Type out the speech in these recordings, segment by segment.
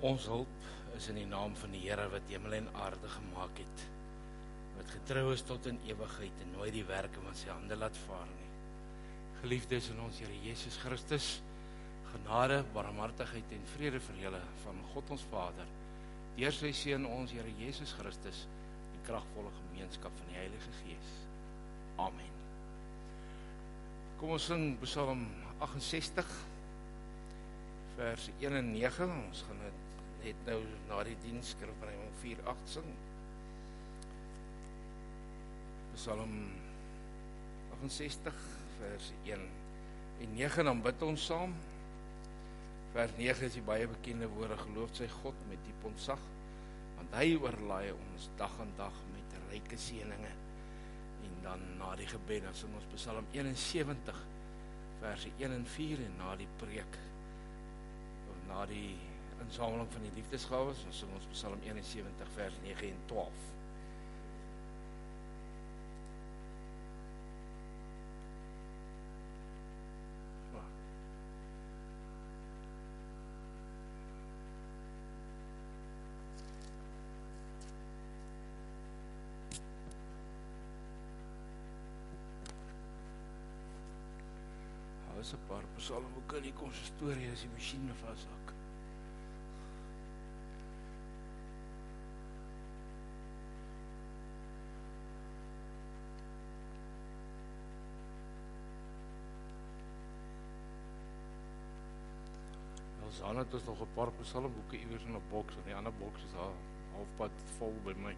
Ons hulp is in die naam van die Here wat hemel en aarde gemaak het, wat getrou is tot in ewigheid en nooit die werke van sy hande laat vaar nie. Geliefdes in ons Here Jesus Christus, genade, barmhartigheid en vrede vir julle van God ons Vader, deur sy Seun ons Here Jesus Christus, die kragtvolle gemeenskap van die Heilige Gees. Amen. Kom ons sing Psalm 68, vers 1 en 9, ons gaan het net nou na die diens skrifbrenging 4:8 sing. Psalm 68, vers 1 en 9, dan bid ons saam. Vers 9 is die baie bekende woorde, geloof sy God met diep ontzag, want hy oorlaai ons dag aan dag met ryke seëninge. En dan na die gebed, dan sing ons Psalm 71, vers 1 en 4, en na die preek, of na die insameling van die liefdesgawes, dan sing ons Psalm 71, vers 9 en 12. Daar is 'n paar psalmboeke in die konsistorie as die masjien me vashak. Elsan het ons nog 'n paar psalmboeke iewers in 'n boks, en die ander boks is daar halfpad vol by my.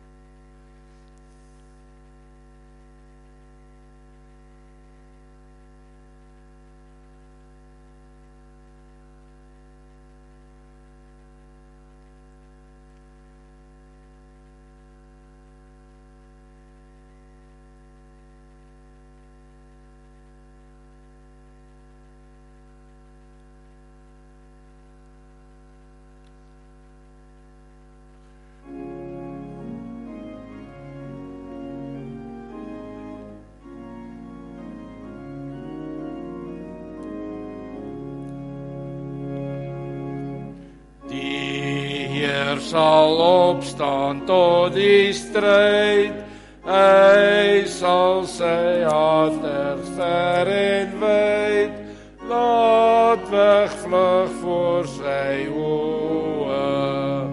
Sal opstaan tot die stryd, hy sal sy haters ver en wyd, laat wegvlug voor sy oë.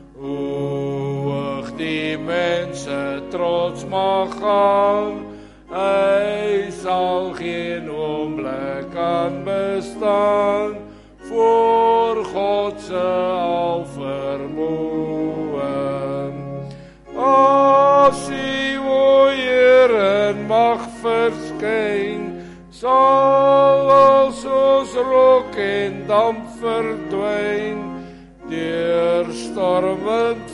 Hoog die mense trots mag gaan, hy sal geen oomblik aan bestaan, voor God se alvermoë. As die o Here mag verskyn, sal als ons rook en damp verdwyn, deur stormwind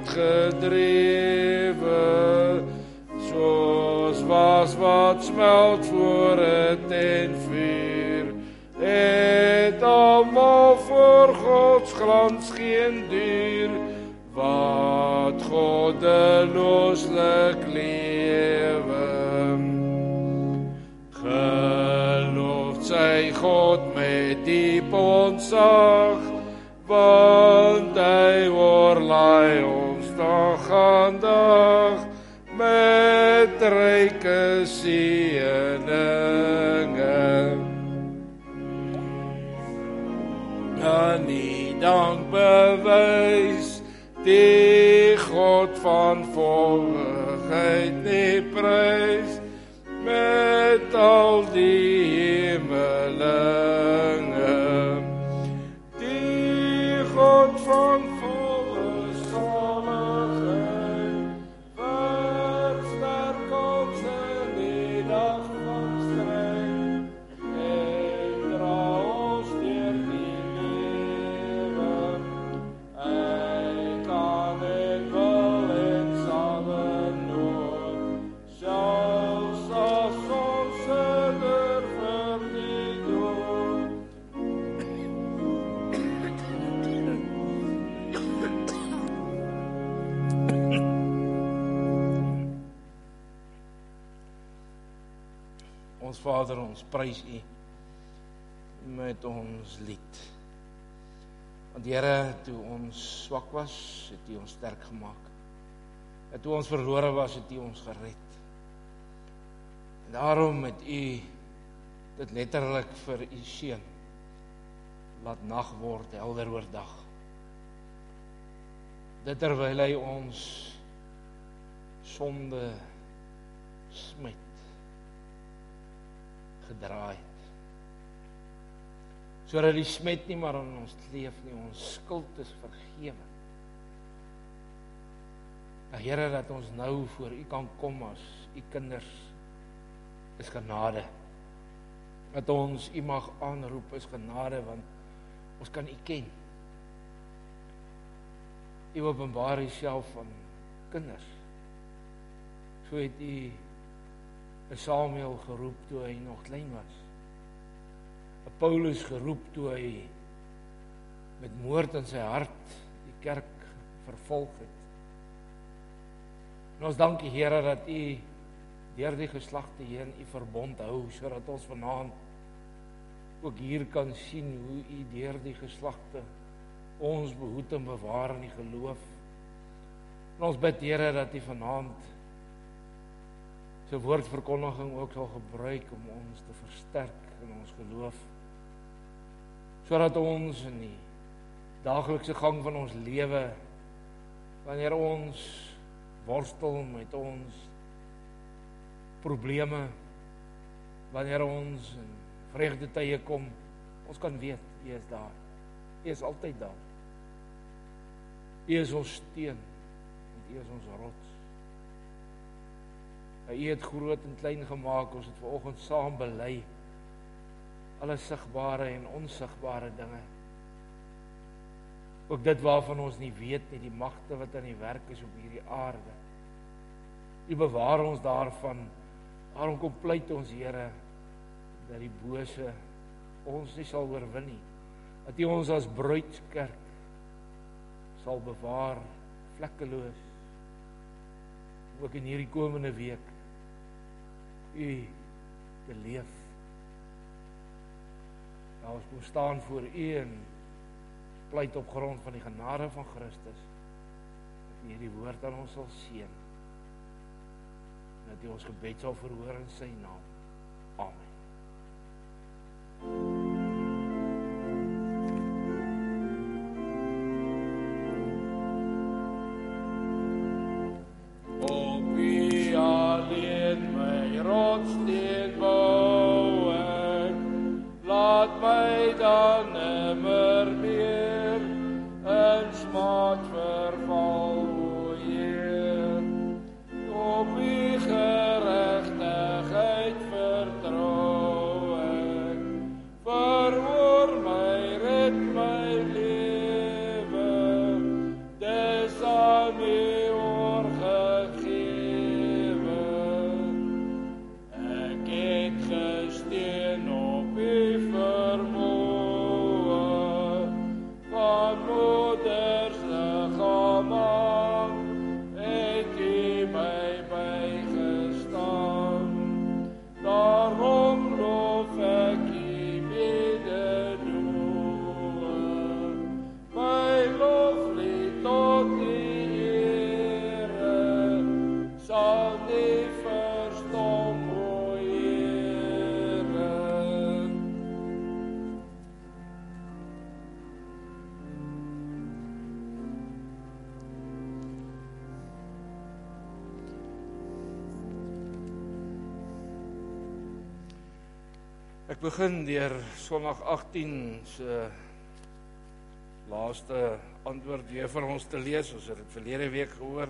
voortgedrewe, soos was wat smelt voor 'n tenvuur, het almal voor Gods glans geen duur, wat goddelooslik lewe. Geloof sy God met diep ontzag, want hy oorlaai ons dag aan dag met ryke seëninge. En die dank bewys, die God van volligheid nie prys, met al die hemelinge. Die God van volle saligheid, versterk ons in die dag van stryd, en dra ons deur die lewe. Hy kan en wil en sal nooit, selfs as ons sidder vir die dood. Ons Vader, ons prys U met ons lied. Want Here, toe ons swak was, het U ons sterk gemaak. En toe ons verlore was, het U ons gered. En daarom het U dit letterlik vir U seun laat nag word, helder oor dag. Dit terwyl hy ons sonde smet gedra het. Sodat die smet nie maar aan ons kleef nie, ons skuld is vergewe. Here, dat ons nou voor U kan kom as U kinders, is genade. Dat ons U mag aanroep is genade, want ons kan U ken. U openbaar Uself van kinders. So het U 'n Samuel geroep toe hy nog klein was. 'n Paulus geroep toe hy met moord in sy hart die kerk vervolg het. En ons dank U, Here, dat U deur die geslagte heen U verbond hou, sodat ons vanaand ook hier kan sien hoe U deur die geslagte ons behoed en bewaar in die geloof. En ons bid, Here, dat U vanaand Sy woordverkondiging ook sal gebruik om ons te versterk in ons geloof, sodat ons in die daaglikse gang van ons lewe, wanneer ons worstel met ons probleme, wanneer ons in vreugdetye kom, ons kan weet, U is daar. U is altyd daar. U is ons steun, en U is ons rots. U het groot en klein gemaak, ons het vanoggend saam bely, alle sigbare en onsigbare dinge. Ook dit waarvan ons nie weet nie, die magte wat aan die werk is op hierdie aarde. U bewaar ons daarvan, daarom kom pleit ons, Here, dat die bose ons nie sal oorwin nie, dat U ons as bruidskerk sal bewaar, vlekkeloos, ook in hierdie komende week, U beleef. Nou, ons kom staan voor U en pleit op grond van die genade van Christus, dat U hierdie woord aan ons sal seën, dat U ons gebed sal verhoor in Sy naam. Amen. Rotsteen bou ek, laat my dan nimmer meer in smaad verval, o Heer. Op U geregtigheid vertrou ek, verhoor my, red my lewe, dis aan U gesteen op U vermoë, van moeders liggaam af, het U my bygestaan. Daarom loof ek U mededoe, my loflied tot U Here, sal nie verstom. Ek begin deur Sondag 18 se laaste antwoord weer vir ons te lees. Ons het dit verlede week gehoor.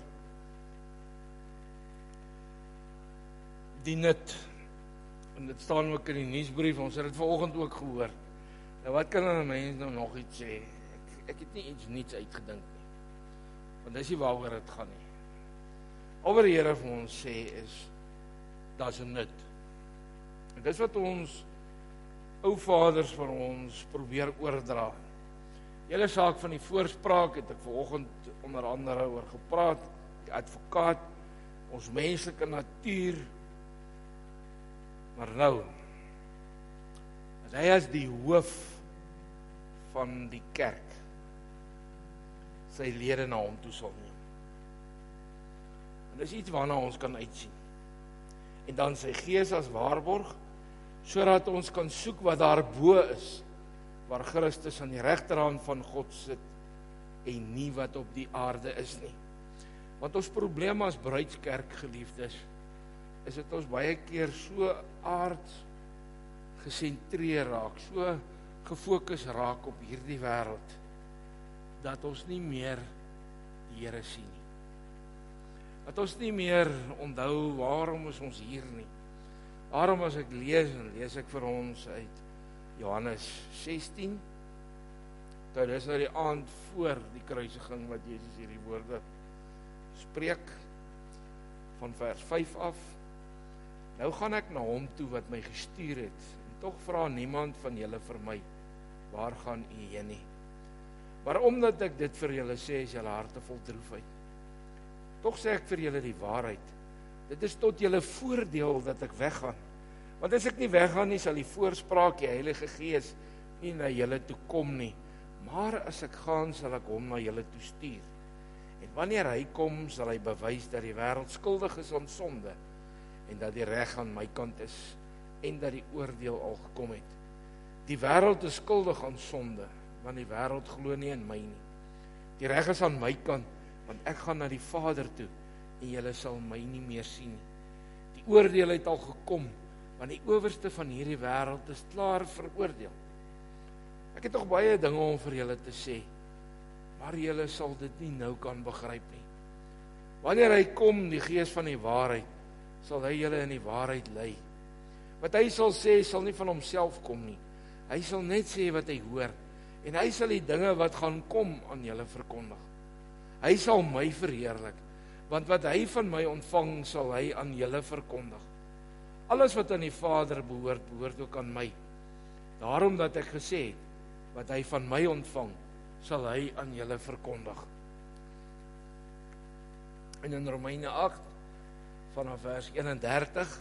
Die nut, en dit staan ook in die nuusbrief, ons het dit vanoggend ook gehoor. Nou wat kan 'n mens nou nog iets sê? Ek het nie iets niets uitgedink nie, want dis nie waaroor dit gaan nie. Al wat die Here vir ons sê is, daar's 'n nut. En dis wat ons ou vaders van ons probeer oordra. Die hele saak van die voorspraak het ek vanoggend onder andere oor gepraat, die advokaat, ons menslike natuur, maar nou, dat hy as die hoof van die kerk, sy lede na hom toe sal neem. En dis iets waarna ons kan uitsien. En dan sy Gees as waarborg, sodat ons kan soek wat daar bo is, waar Christus aan die regterhand van God sit, en nie wat op die aarde is nie. Want ons probleem as bruidskerk, geliefdes, is dit ons baie keer so aards gesentreer raak, so gefokus raak op hierdie wêreld, dat ons nie meer die Here sien nie. Dat ons nie meer onthou waarom is ons hier nie. Daarom as ek lees ek vir ons uit Johannes 16, dit is nou die aand voor die kruisiging wat Jesus hierdie woorde spreek, van vers 5 af. Nou gaan ek na hom toe wat my gestuur het, en tog vra niemand van julle vir my, waar gaan u heen nie? Maar omdat ek dit vir julle sê, is julle harte vol droefheid. Tog sê ek vir julle die waarheid, dit is tot julle voordeel dat ek weggaan. Want as ek nie weggaan nie, sal die voorspraak, die Heilige Gees, nie na julle toe kom nie. Maar as ek gaan, sal ek hom na julle toe stuur. En wanneer hy kom, sal hy bewys dat die wêreld skuldig is aan sonde, en dat die reg aan my kant is, en dat die oordeel al gekom het. Die wêreld is skuldig aan sonde, want die wêreld glo nie in my nie. Die reg is aan my kant, want ek gaan na die Vader toe, en julle sal my nie meer sien nie. Die oordeel het al gekom, want die owerste van hierdie wêreld is klaar veroordeel. Ek het nog baie dinge om vir julle te sê, maar julle sal dit nie nou kan begryp nie. Wanneer hy kom, die Gees van die waarheid, sal hy julle in die waarheid lei. Wat hy sal sê, sal nie van homself kom nie. Hy sal net sê wat hy hoor, en hy sal die dinge wat gaan kom aan julle verkondig. Hy sal my verheerlik, want wat hy van my ontvang, sal hy aan julle verkondig. Alles wat aan die Vader behoort, behoort ook aan my. Daarom dat ek gesê het, wat hy van my ontvang, sal hy aan julle verkondig. En in Romeine 8, vanaf vers 31,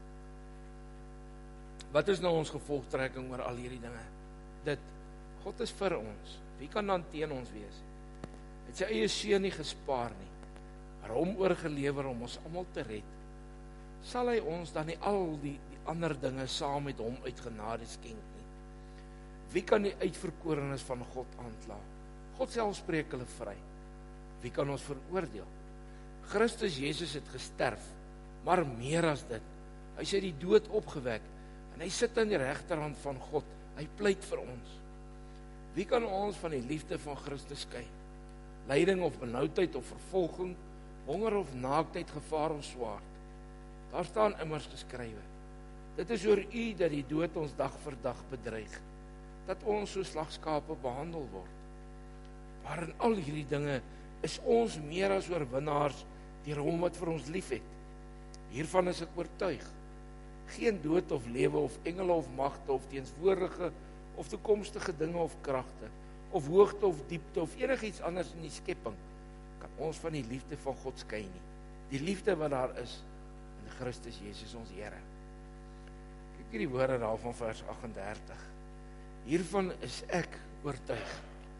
wat is nou ons gevolgtrekking oor al hierdie dinge? Dit, God is vir ons, wie kan dan teen ons wees? Het sy eie seun nie gespaar nie, maar hom oorgelewer om ons almal te red. Sal hy ons dan nie al die ander dinge saam met hom uit genade skenk nie? Wie kan die uitverkorenes van God aankla? God self spreek hulle vry. Wie kan ons veroordeel? Christus Jesus het gesterf, maar meer as dit. Hy is uit die dood opgewek, en hy sit aan die regterhand van God. Hy pleit vir ons. Wie kan ons van die liefde van Christus skei? Lyding of benoudheid of vervolging, honger of naaktheid, gevaar of swaard. Daar staan immers geskrywe, dit is oor u dat die dood ons dag vir dag bedreig, dat ons so slagskape behandel word. Maar in al hierdie dinge is ons meer as oorwinnaars deur hom wat vir ons lief het. Hiervan is ek oortuig. Geen dood of lewe of engele of magte of teenswoordige of toekomstige dinge of kragte of hoogte of diepte of enigiets anders in die skepping kan ons van die liefde van God skei nie. Die liefde wat daar is in Christus Jesus ons Here. Kyk hierdie woorde daar van vers 38. Hiervan is ek oortuig.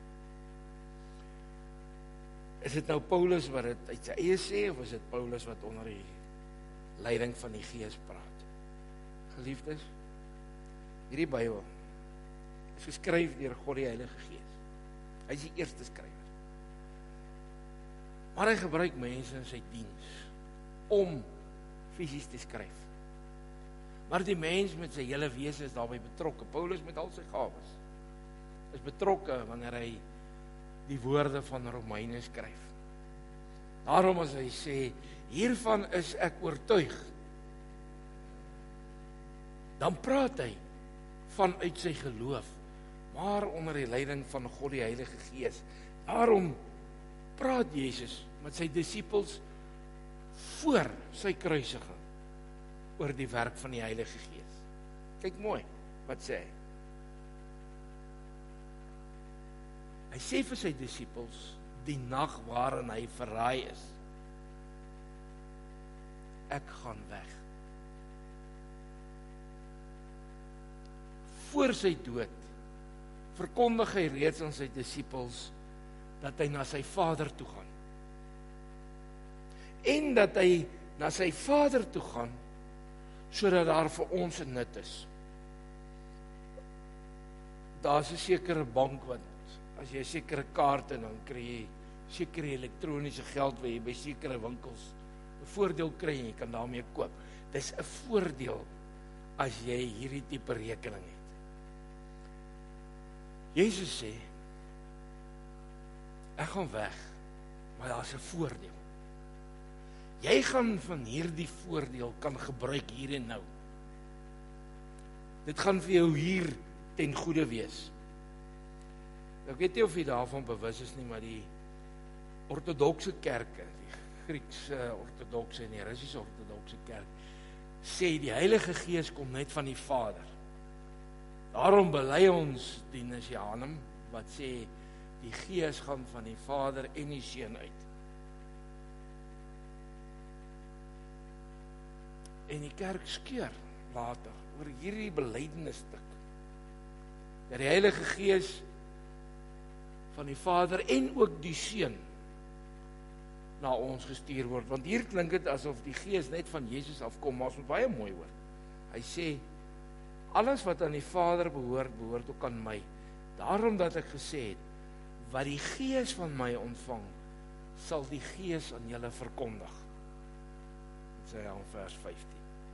Is dit nou Paulus wat dit uit sy eie sê, of is dit Paulus wat onder die leiding van die Gees praat? Geliefdes, hierdie Bybel is geskryf deur God die Heilige Gees. Hy is die eerste skrywer. Maar hy gebruik mense in sy diens om fisies te skryf. Maar die mens met sy hele wese is daarbey betrokke. Paulus met al sy gawes is betrokke wanneer hy die woorde van Romeine skryf. Daarom as hy sê, hiervan is ek oortuig, dan praat hy vanuit sy geloof, maar onder die leiding van God die Heilige Gees. Daarom praat Jesus met sy disippels voor sy kruisiging oor die werk van die Heilige Gees. Kyk mooi, wat sê hy? Hy sê vir sy disippels, die nag waarin hy verraai is, ek gaan weg. Voor sy dood verkondig hy reeds aan sy disippels dat hy na sy Vader toe gaan. En dat hy na sy Vader toe gaan, sodat daar vir ons 'n nut is. Daar's 'n sekere bank wat, as jy 'n sekere kaart en dan kry jy sekere elektroniese geld wat jy by sekere winkels 'n voordeel kry en jy kan daarmee koop. Dis 'n voordeel as jy hierdie tipe rekening het. Jesus sê, ek gaan weg, maar daar's 'n voordeel. Jy gaan van hierdie voordeel kan gebruik hier en nou. Dit gaan vir jou hier ten goeie wees. Ek weet nie of jy daarvan bewus is nie, maar die ortodokse kerke, die Griekse ortodokse en die Russiese ortodokse kerk, sê die Heilige Gees kom net van die Vader. Daarom bely ons die Messianum, wat sê die Gees gaan van die Vader en die Seun uit. En die kerk skeur later oor hierdie belydenisstuk, dat die Heilige Gees van die Vader en ook die Seun na ons gestuur word, want hier klink dit asof die Gees net van Jesus afkom, maar ons moet baie mooi hoor. Hy sê, alles wat aan die Vader behoort, behoort ook aan my. Daarom dat ek gesê het, wat die Gees van my ontvang, sal die Gees aan julle verkondig. Dit sê hy in vers 15.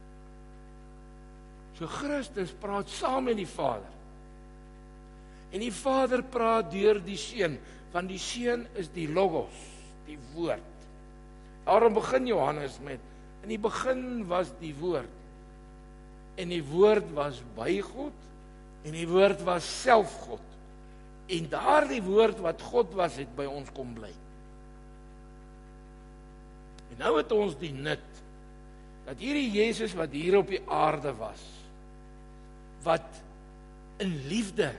So Christus praat saam met die Vader. En die Vader praat deur die Seun, want die Seun is die Logos, die woord. Daarom begin Johannes met, in die begin was die woord, en die woord was by God, en die woord was self God, en daardie woord wat God was, het by ons kom bly. En nou het ons die nut, dat hierdie Jesus wat hier op die aarde was, wat in liefde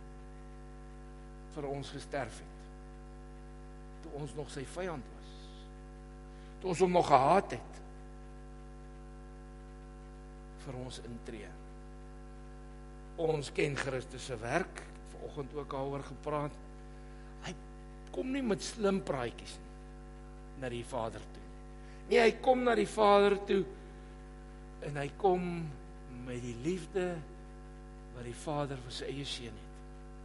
vir ons gesterf het, toe ons nog sy vyand was, toe ons hom nog gehaat het, vir ons intree. Ons ken Christus se werk, vanoggend ook daaroor gepraat. Hy kom nie met slim praatjies na die Vader toe. Nee, hy kom na die Vader toe en hy kom met die liefde wat die Vader vir sy eie seun het.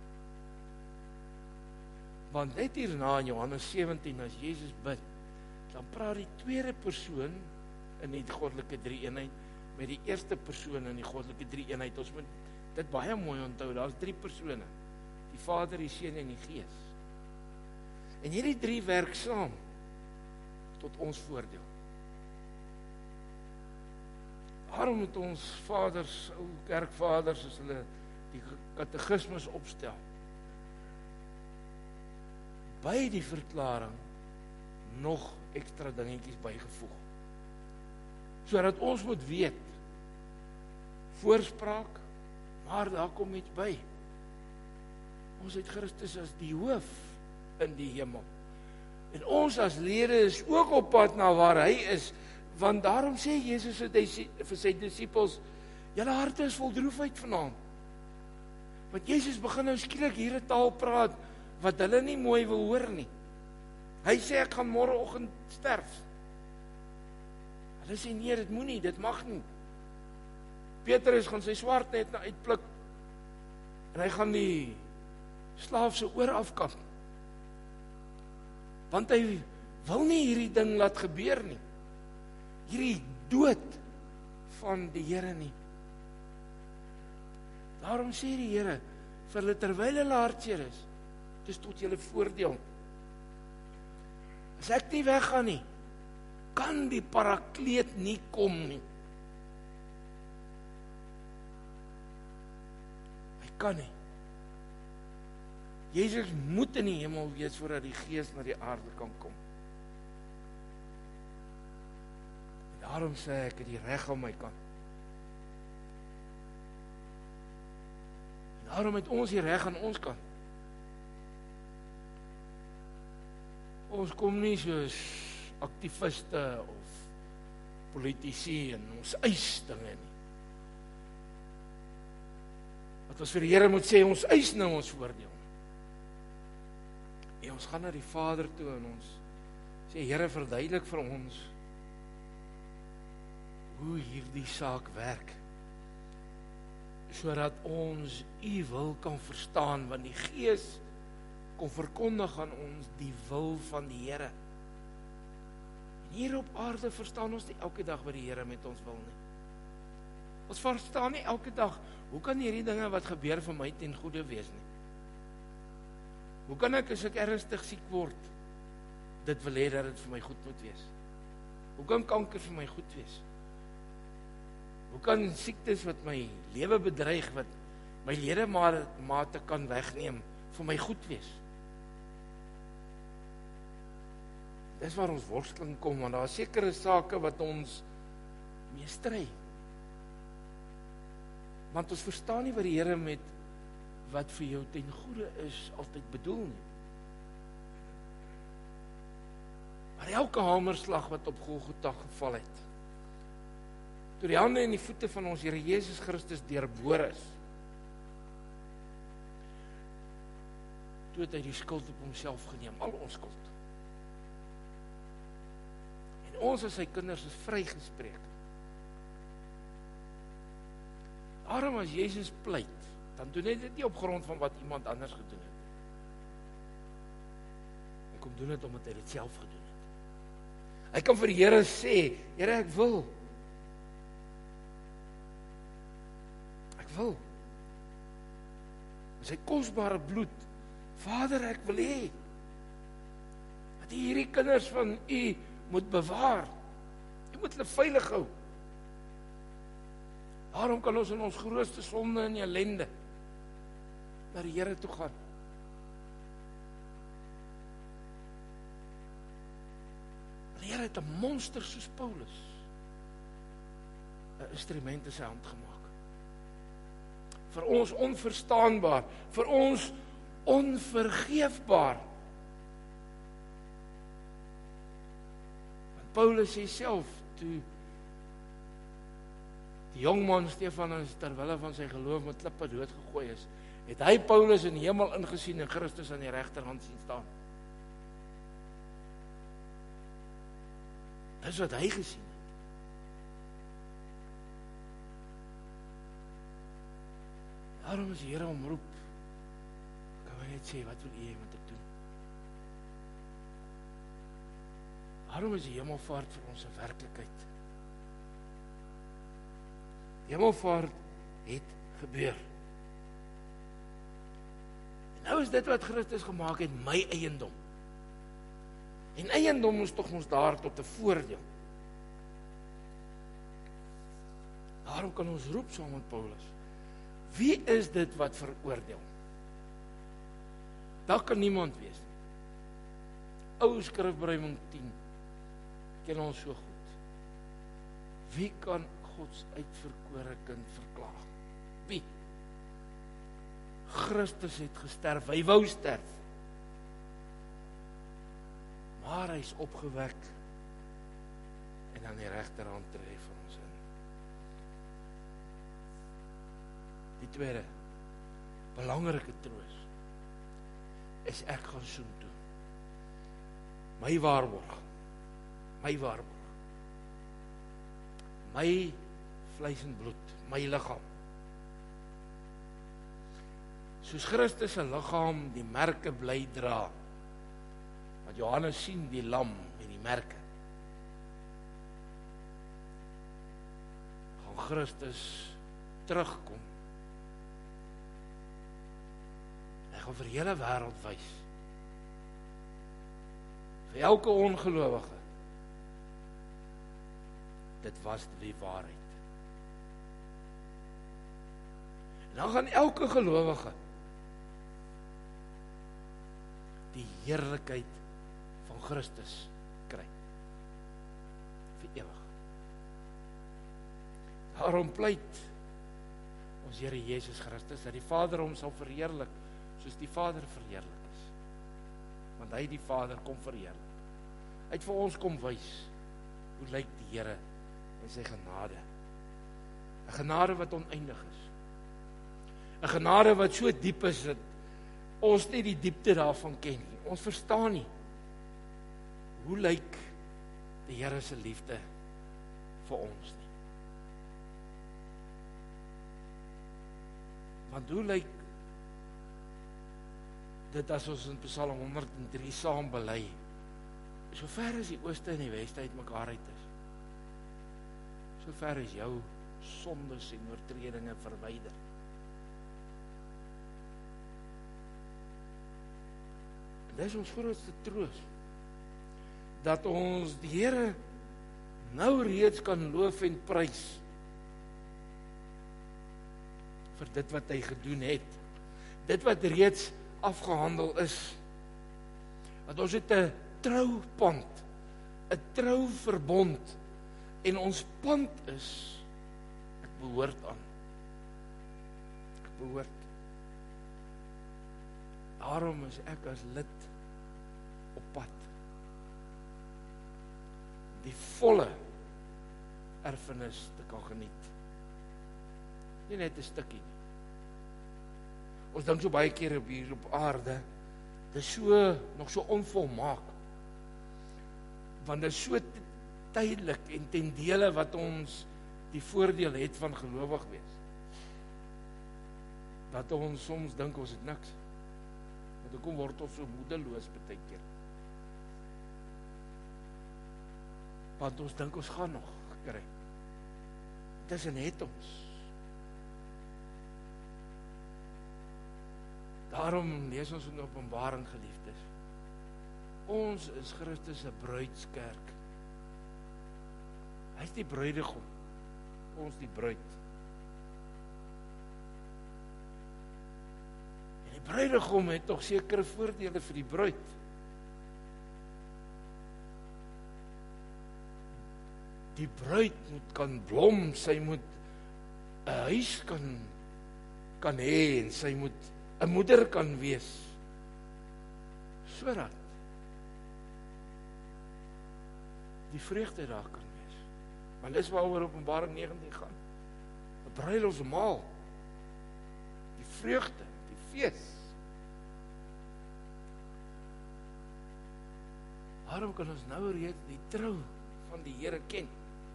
Want net hierna in Johannes 17, as Jesus bid, dan praat die tweede persoon in die goddelike drie-eenheid met die eerste persoon in die goddelike drie-eenheid. Ons moet dit baie mooi onthou, daar's 3 persone, die Vader, die Seun en die Gees. En hierdie 3 werk saam tot ons voordeel. Daarom moet ons vaders, ou kerkvaders, as hulle die katekismes opstel, by die verklaring nog ekstra dingetjies bygevoeg. Sodat ons moet weet, voorspraak, maar daar kom iets by. Ons het Christus as die hoof in die hemel. En ons as lede is ook op pad na waar hy is, want daarom sê Jesus vir sy disippels, julle harte is vol droefheid vanaand. Want Jesus begin nou skielik hier 'n taal praat, wat hulle nie mooi wil hoor nie. Hy sê, ek gaan môreoggend sterf. Hulle sê, nee, dit moenie, dit mag nie. Petrus gaan sy swaard net uitpluk, en hy gaan die slaaf se oor afkap. Want hy wil nie hierdie ding laat gebeur nie. Hierdie dood van die Here nie. Daarom sê die Here, vir hulle terwyl hulle hartseer is, dit is tot julle voordeel. As ek nie weggaan nie, kan die parakleet nie kom nie. Hy kan nie. Jesus moet in die hemel wees voordat die Gees na die aarde kan kom. En daarom sê ek het die reg aan my kant. En daarom het ons die reg aan ons kant. Ons kom nie soos aktiviste of politici en ons eis dinge nie. Wat ons vir die Here moet sê, ons eis nou ons voordeel. Nee, ons gaan na die Vader toe en ons sê, Here, verduidelik vir ons hoe hierdie saak werk, sodat ons U wil kan verstaan, want die Gees kom verkondig aan ons die wil van die Here. En hier op aarde verstaan ons nie elke dag wat die Here met ons wil nie. Ons verstaan nie elke dag, hoe kan hierdie dinge wat gebeur vir my ten goeie wees nie? Hoe kan ek, as ek ernstig siek word, dit wil hê dat dit vir my goed moet wees? Hoe kan kanker vir my goed wees? Hoe kan siektes wat my lewe bedreig, wat my ledemate kan wegneem, vir my goed wees? Dis waar ons worsteling kom, want daar is sekere sake wat ons mee stry. Want ons verstaan nie wat die Here met wat vir jou ten goeie is altyd bedoel nie. Maar elke hamerslag wat op Golgotha geval het, toe die hande en die voete van ons Here Jesus Christus deurboor is, toe het hy die skuld op homself geneem, al ons skuld. En ons as sy kinders is vrygespreek. Daarom as Jesus pleit, dan doen hy dit nie op grond van wat iemand anders gedoen het. Hy kom doen dit omdat hy dit self gedoen het. Hy kan vir die Here sê, Here, ek wil. Ek wil. Met sy kosbare bloed, Vader, ek wil hê dat U hierdie kinders van U moet bewaar. U moet hulle veilig hou. Daarom kan ons in ons grootste sonde en ellende na die Here toe gaan. Die Here het 'n monster soos Paulus 'n instrument in sy hand gemaak. Vir ons onverstaanbaar, vir ons onvergeefbaar. Want Paulus sê self, toe die jongman Stefanus terwille van sy geloof met klippe doodgegooi is, het hy Paulus in die hemel ingesien en Christus aan die regterhand sien staan. Dis wat hy gesien het. Daarom as die Here hom roep, kan hy net sê, wat wil U hê moet ek doen? Daarom is die hemelvaart vir ons 'n werklikheid. Die hemelvaart het gebeur. En nou is dit wat Christus gemaak het, my eiendom. En eiendom is tog ons daar tot 'n voordeel. Daarom kan ons roep saam met Paulus, wie is dit wat veroordeel? Daar kan niemand wees nie. Ou Skrifbreiding 10 ken ons so goed. Wie kan Gods uitverkore kind verklaar? Wie? Christus het gesterf, hy wou sterf. Maar hy is opgewek en aan die regterhand tree vir ons in. Die tweede belangrike troos is ek gaan soontoe. My waarborg. My waarborg. My vleis en bloed, my liggaam. Soos Christus se liggaam die merke bly dra. Want Johannes sien die lam met die merke. Gaan Christus terugkom. Hy gaan vir die hele wêreld wys. Vir elke ongelowige. Dit was die waarheid. En dan gaan elke gelowige die heerlikheid van Christus kry. Vir ewig. Daarom pleit ons Here Jesus Christus dat die Vader hom sal verheerlik, soos die Vader verheerlik is. Want hy die Vader kom verheerlik. Hy het vir ons kom wys, hoe lyk die Here en sy genade. 'n genade wat oneindig is. 'n genade wat so diep is, dat ons nie die diepte daarvan ken nie. Ons verstaan nie. Hoe lyk die Here se liefde vir ons nie? Want hoe lyk dit as ons in Psalm 103 saam bely? So ver as die ooste en die weste uit mekaar uit is, so ver is jou sondes en oortredinge verwyder. En dis ons grootste troos, dat ons die Here nou reeds kan loof en prys vir dit wat hy gedoen het, dit wat reeds afgehandel is, dat ons het 'n trou pand, 'n trou verbond, en ons pand is, ek behoort aan. Ek behoort. Daarom is ek as lid op pad. Die volle erfenis te kan geniet. Nie net 'n stukkie nie. Ons dink so baie keer hier op aarde, dit is nog so onvolmaak. Want dit is so tydelik en ten dele wat ons die voordeel het van gelowig wees. Dat ons soms dink ons het niks. Want hoekom word ons so moedeloos baie keer? Want ons dink ons gaan nog kry. Tussen het ons. Daarom lees ons in Openbaring, geliefdes. Ons is Christus se bruidskerk. Hy is die bruidegom, ons die bruid. En die bruidegom het tog sekere voordele vir die bruid. Die bruid moet kan blom, sy moet 'n huis kan hê, en sy moet 'n moeder kan wees, sodat die vreugde daar kan wees. Want dis waaroor Openbaring 19 gaan. 'n bruilofsmaal, die vreugde, die fees. Daarom kan ons nou reeds die trou van die Here ken.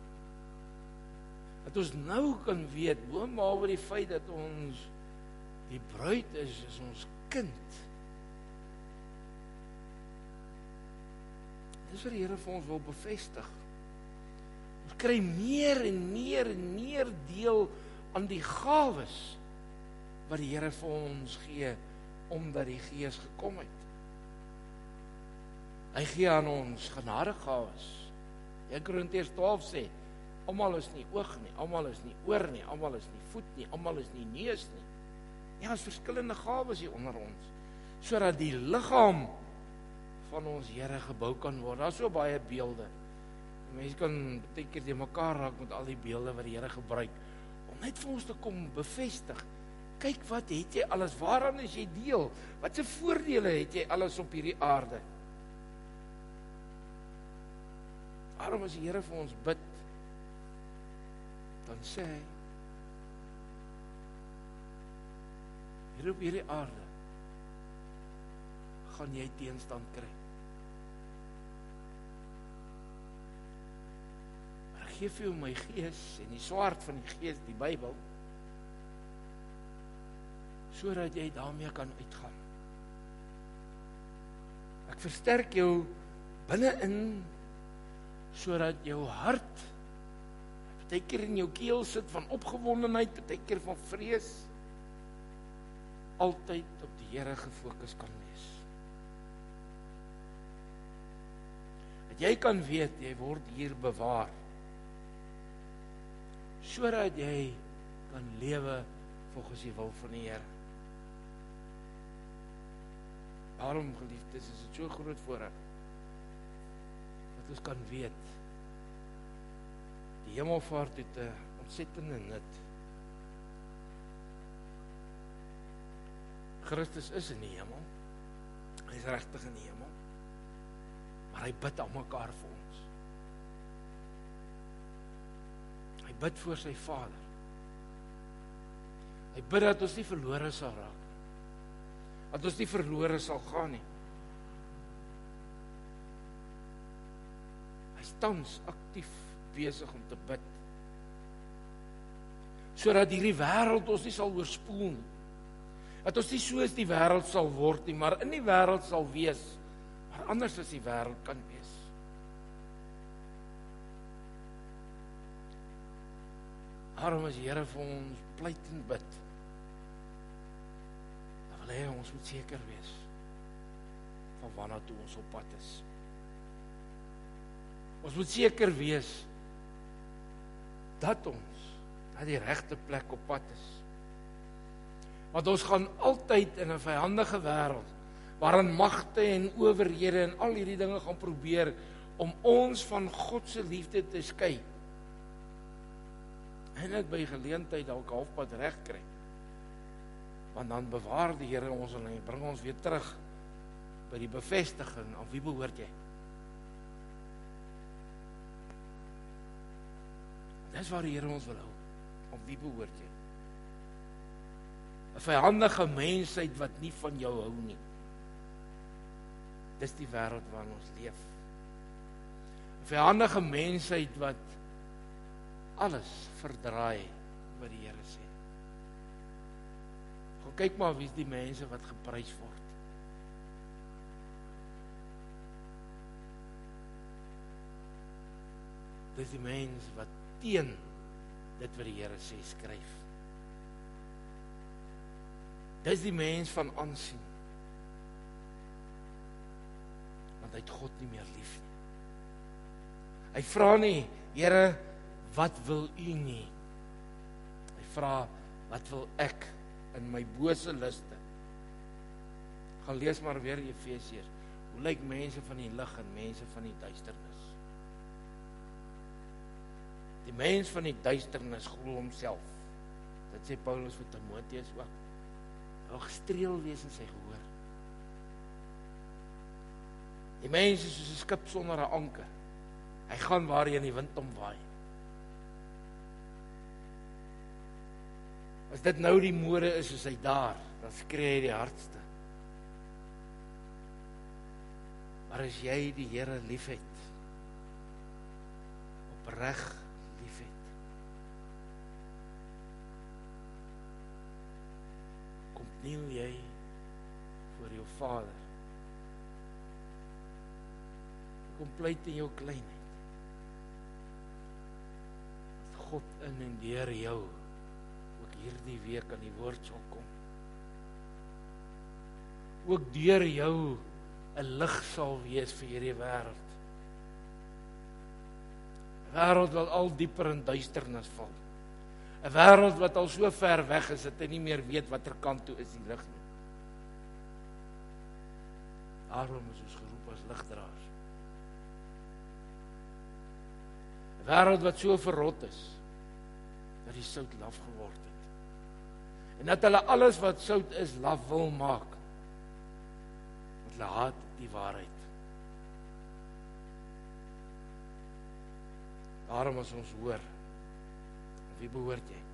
Dat ons nou kan weet, boonop die feit dat ons die bruid is ons kind. Dis wat die Here vir ons wil bevestig. Ons kry meer en meer en meer deel aan die gawes wat die Here vir ons gee, omdat die Gees gekom het. Hy gee aan ons genadegawes. 1 Korintiërs 12 sê, almal is nie oog nie, almal is nie oor nie, almal is nie voet nie, almal is nie neus nie. Ja, ons verskillende gawes hier onder ons, sodat die liggaam van ons Here gebou kan word. Daar's so baie beelde. Mense kan baie keer te mekaar raak met al die beelde wat die Here gebruik, om net vir ons te kom bevestig. Kyk, wat het jy alles, waaraan is jy deel? Wat se voordele het jy alles op hierdie aarde? Daarom as die Here vir ons bid, dan sê hy, hier op hierdie aarde gaan jy teenstand kry. Maar ek gee vir jou my gees en die swaard van die gees, die Bybel, sodat jy daarmee kan uitgaan. Ek versterk jou binne-in, sodat jou hart baie keer in jou keel sit van opgewondenheid, baie keer van vrees, altyd op die Here gefokus kan wees. Dat jy kan weet, jy word hier bewaar, sodat jy kan lewe volgens die wil van die Here. Daarom, geliefdes, is dit so groot voorreg dat ons kan weet, die hemelvaart het 'n ontsettende nut. Christus is in die hemel, hy is regtig in die hemel, maar hy bid aan mekaar vir ons. Hy bid vir sy Vader. Hy bid dat ons nie verlore sal raak. dat ons nie verlore sal gaan nie. Hy is tans aktief besig om te bid, sodat hierdie wêreld ons nie sal oorspoel nie. Dat ons nie soos die wêreld sal word nie, maar in die wêreld sal wees, maar anders as die wêreld kan wees. Daarom as die Here vir ons pleit en bid, dan wil hy ons moet seker wees van waarna toe ons op pad is. Ons moet seker wees dat ons na die regte plek op pad is. Want ons gaan altyd in 'n vyandige wêreld, waarin magte en owerhede en al hierdie dinge gaan probeer om ons van God se liefde te skei. En net by geleentheid dalk halfpad reg kry. Want dan bewaar die Here ons en hy bring ons weer terug by die bevestiging, aan wie behoort jy? Dis waar die Here ons wil hou. Aan wie behoort jy? 'n Vyandige mensheid wat nie van jou hou nie. Dis die wêreld waarin ons leef. 'n Vyandige mensheid wat alles verdraai wat die Here sê. Gaan kyk maar wie is die mense wat geprys word. Dis die mense wat teen dit wat die Here sê skryf. Dis die mens van aansien. Want hy het God nie meer lief nie. Hy vra nie, Here, wat wil U nie? Hy vra, wat wil ek in my bose liste? Gaan lees maar weer Efesiërs. Hoe lyk mense van die lig en mense van die duisternis? Die mens van die duisternis glo homself. Dit sê Paulus vir Timoteus ook. Hy wil gestreel wees in sy gehoor. Die mens is soos 'n skip sonder 'n anker. Hy gaan waarheen die wind hom waai. As dit nou die mode is soos hy daar, dan skree hy die hardste. Maar as jy die Here liefhet, opreg liefhet, kom kniel jy voor jou Vader. Kom pleit in jou kleinheid. Dat God in en deur jou ook hierdie week aan die woord sal kom. Ook deur jou 'n lig sal wees vir hierdie wêreld. 'n Wêreld wat al dieper in duisternis val. 'n Wêreld wat al so ver weg is dat hy nie meer weet watter kant toe is die lig nie. Daarom is ons geroep as ligdraers. 'n Wêreld wat so verrot is dat die sout laf geword het. En dat hulle alles wat sout is laf wil maak. Want hulle haat die waarheid. Daarom as ons hoor, wie behoort jy?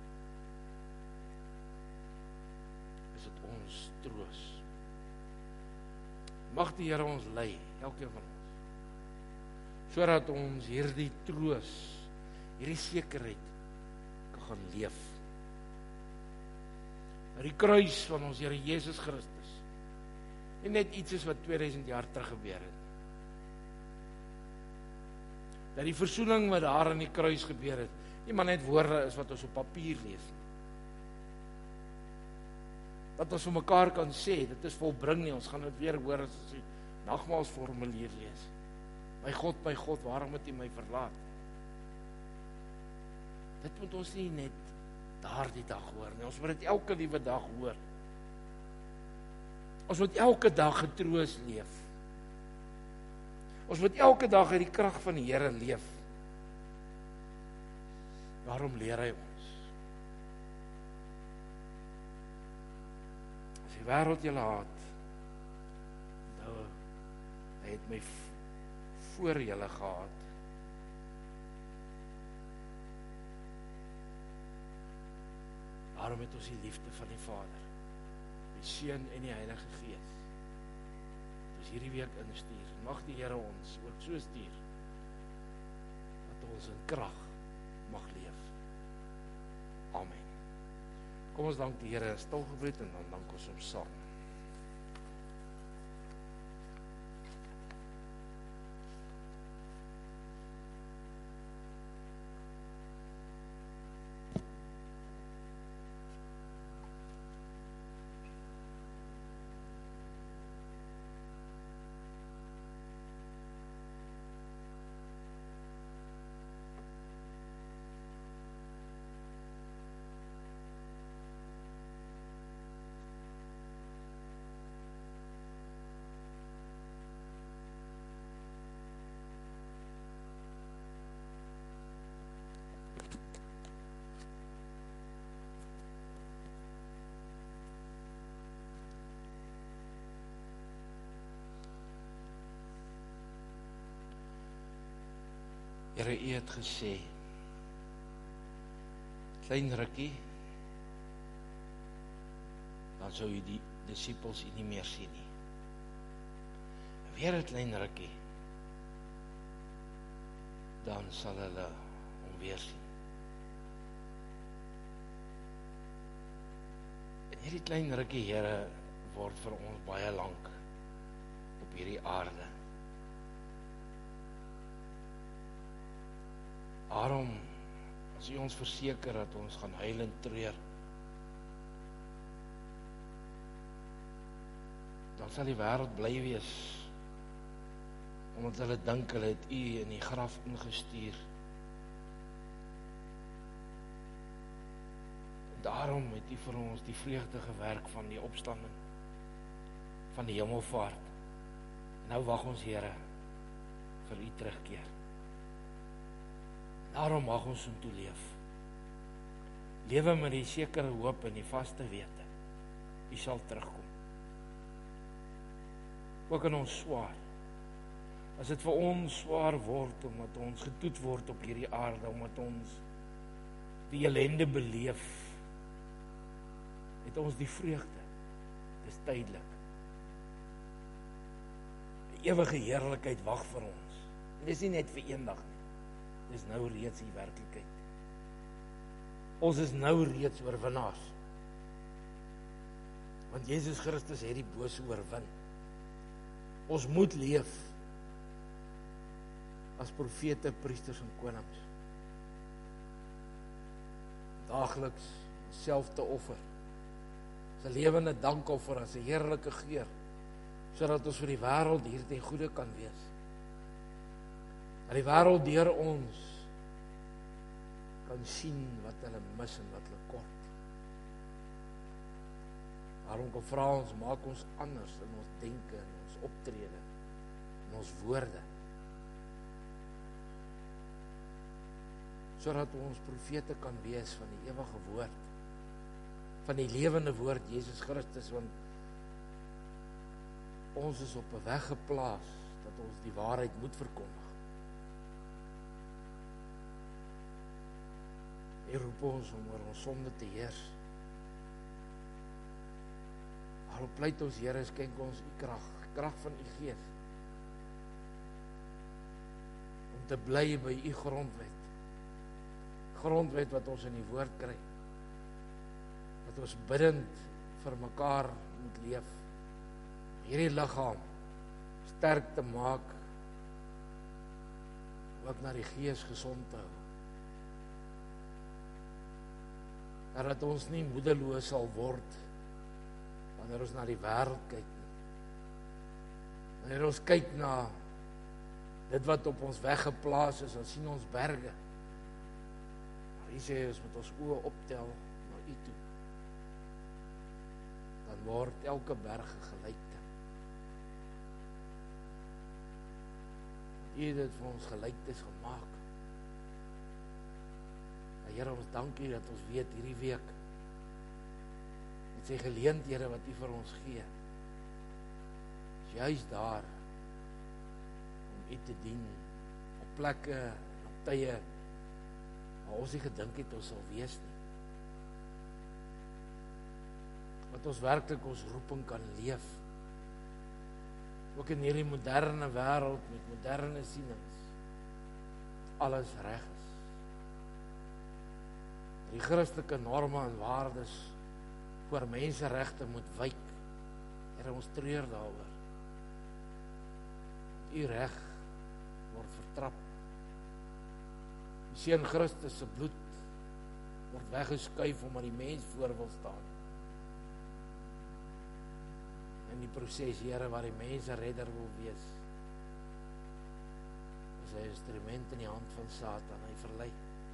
Is dit ons troos. Mag die Here ons lei, elkeen van ons. Sodat ons hierdie troos, hierdie sekerheid kan gaan leef. Die kruis van ons Here Jesus Christus. Nie net iets is wat 2000 jaar terug gebeur het. Dat die versoening wat daar aan die kruis gebeur het, nie maar net woorde is wat ons op papier lees nie. Dat ons vir mekaar kan sê, dit is volbring nie, ons gaan dit weer hoor as ons die nagmaalsformulier lees. My God, waarom het U my verlaat? Dit moet ons nie net daardie dag hoor nie, ons moet dit elke liewe dag hoor. Ons moet elke dag getroos leef. Ons moet elke dag uit die krag van die Here leef. Daarom leer hy ons. As die wêreld julle haat, nou, hy het my voor julle gehaat. Daarom het ons die liefde van die Vader. die Seun en die Heilige Gees. Dus hierdie week instuur. Mag die Here ons ook so stuur, dat ons in krag mag leef. Amen. Kom ons dank die Here stil gebed en dan dank ons hom saam. Here, U het gesê, klein rukkie, dan sou U die disippels U nie meer sien nie. Weer 'n klein rukkie, dan sal hulle hom weer sien. En hierdie klein rukkie, Here, word vir ons baie lank op hierdie aarde. Daarom, as U ons verseker dat ons gaan huil en treur, dan sal die wêreld bly wees, omdat hulle dink hulle het U in die graf ingestuur. En daarom het U vir ons die vreugdige werk van die opstanding, van die hemelvaart. Nou wag ons, Here, vir U terugkeer. Daarom mag ons om toe leef. Lewe met die sekere hoop en die vaste wete. U sal terugkom. Ook in ons swaar. As dit vir ons swaar word, omdat ons getoet word op hierdie aarde, omdat ons die ellende beleef, het ons die vreugde. Dis tydelik. 'n Ewige heerlikheid wag vir ons. En dis nie net vir eendag nie. Dis nou reeds die werklikheid. Ons is nou reeds oorwinnaars. Want Jesus Christus het die bose oorwin. Ons moet leef as profete, priesters en konings. Daagliks self te offer. As 'n lewende dankoffer, as 'n heerlike geur, sodat ons vir die wêreld hier ten goeie kan wees. Dat die wêreld deur ons kan sien wat hulle mis en wat hulle kort. Daarom kom vra ons, maak ons anders in ons denke, in ons optrede, in ons woorde. Sodat ons profete kan wees van die ewige woord, van die lewende woord Jesus Christus, want ons is op 'n weg geplaas dat ons die waarheid moet verkondig. Hy roep ons om oor ons sonde te heers. Daarom pleit ons, Here, skenk ons U krag, krag van U Gees, om te bly by U grondwet. Grondwet wat ons in die woord kry, dat ons bidend vir mekaar moet leef, hierdie liggaam sterk te maak, ook na die gees gesond te hou. Dat ons nie moedeloos sal word wanneer ons na die wêreld kyk nie. Wanneer ons kyk na dit wat op ons weg geplaas is, dan sien ons berge. Maar U sê ons moet ons oë optel na U toe. Dan word elke berg 'n gelykte. U het dit vir ons gelyktes gemaak. Here, ons dank U dat ons weet hierdie week met sy geleenthede wat U vir ons gee, is juist daar om U te dien op plekke, op tye waar ons nie gedink het ons sal wees nie. wat ons werklik ons roeping kan leef. Ook in hierdie moderne wêreld met moderne sienings, alles reg is. Die Christelike norme en waardes voor menseregte moet wyk. Here, ons treur daaroor. U reg word vertrap. Die Seun Christus se bloed word weggeskuif omdat die mens voor wil staan. In die proses, Here, waar die mens 'n redder wil wees, is hy 'n instrument in die hand van Satan. Hy verlei.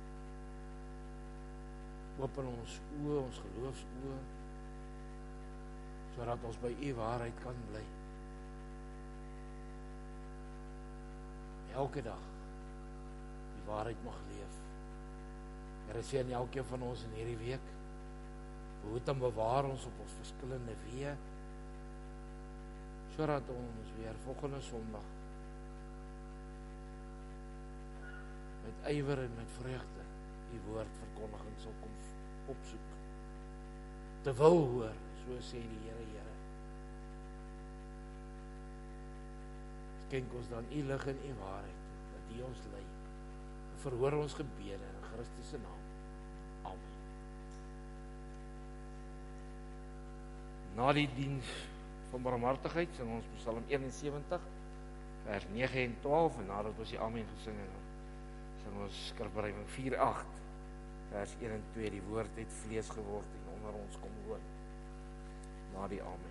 Open ons oë, ons geloofsoë, sodat ons by u waarheid kan bly. Elke dag die waarheid mag leef. Here, seën elkeen van ons in hierdie week. Behoed en bewaar ons op ons verskillende weë, sodat ons weer volgende Sondag met ywer en met vreugde die woordverkondiging sal kom opsoek. Te wil hoor, so sê die Here, Here. Skenk ons dan u lig en u waarheid, dat u ons lei. Verhoor ons gebede in Christus se naam. Amen. Na die diens van barmhartigheid sing ons Psalm 71, vers 9 en 12, en nadat ons die Amen gesing het, sing ons Skrifbeweging 4:8, vers 1 en 2, die woord het vlees geword en onder ons kom woon. Na die Amen.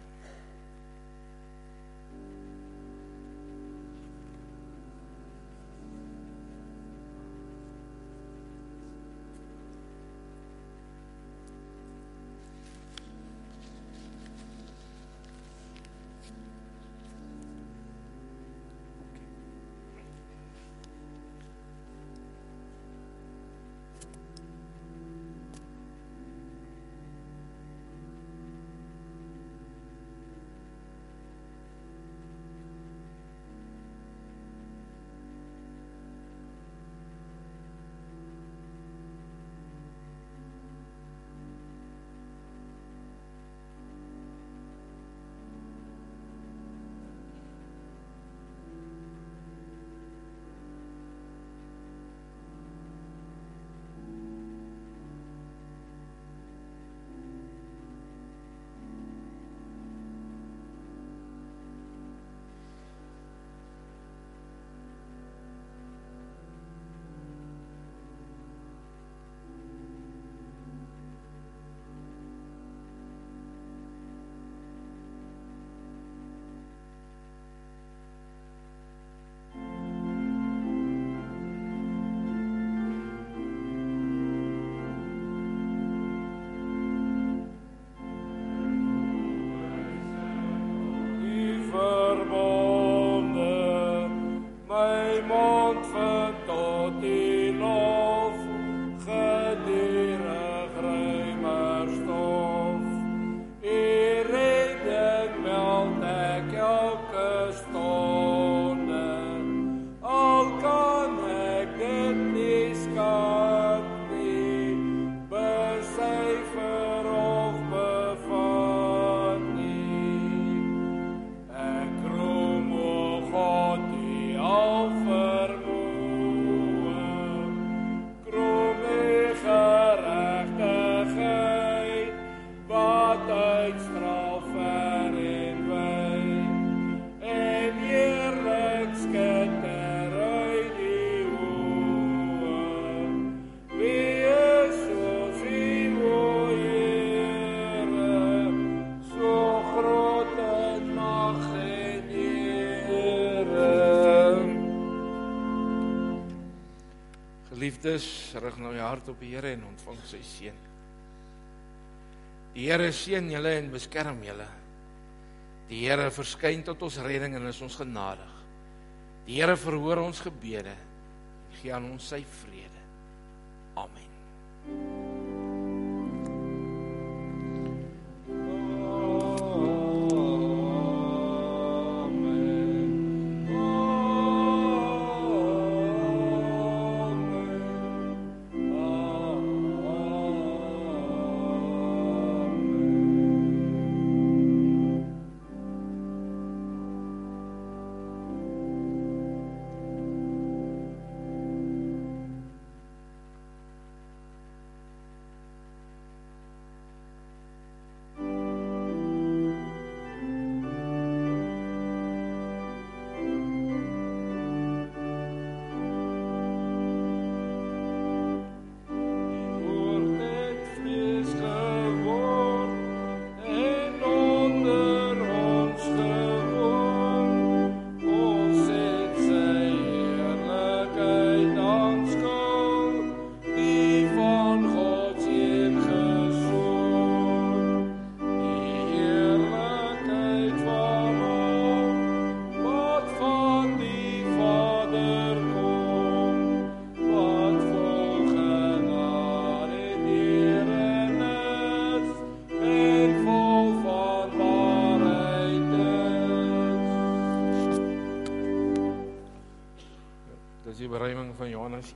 Geliefdes, rig nou jou hart op die Here en ontvang sy seën. Die Here seën julle en beskerm julle. Die Here verskyn tot ons redding en is ons genadig. Die Here verhoor ons gebede en gee aan ons sy vrede. Amen. Dis die beruiming van Johannes